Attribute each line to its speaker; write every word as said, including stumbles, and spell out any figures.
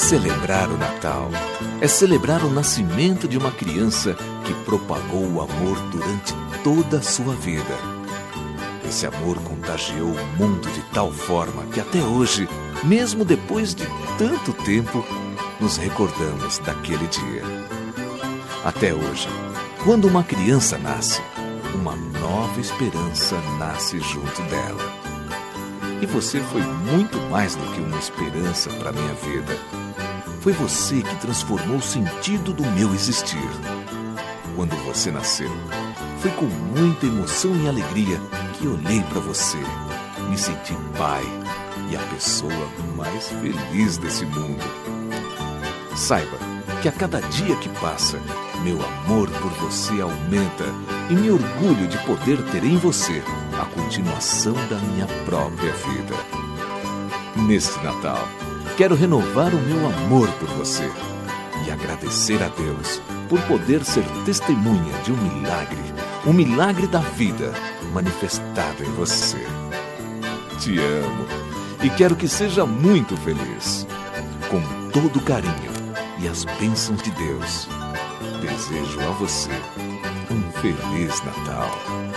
Speaker 1: Celebrar o Natal é celebrar o nascimento de uma criança que propagou o amor durante toda a sua vida. Esse amor contagiou o mundo de tal forma que até hoje, mesmo depois de tanto tempo, nos recordamos daquele dia. Até hoje, quando uma criança nasce, uma nova esperança nasce junto dela. E você foi muito mais do que uma esperança para a minha vida. Foi você que transformou o sentido do meu existir. Quando você nasceu, foi com muita emoção e alegria que olhei para você. Me senti pai e a pessoa mais feliz desse mundo. Saiba que a cada dia que passa, meu amor por você aumenta e me orgulho de poder ter em você a continuação da minha própria vida. Neste Natal, quero renovar o meu amor por você e agradecer a Deus por poder ser testemunha de um milagre, um milagre da vida manifestado em você. Te amo e quero que seja muito feliz. Com todo o carinho e as bênçãos de Deus, desejo a você um Feliz Natal.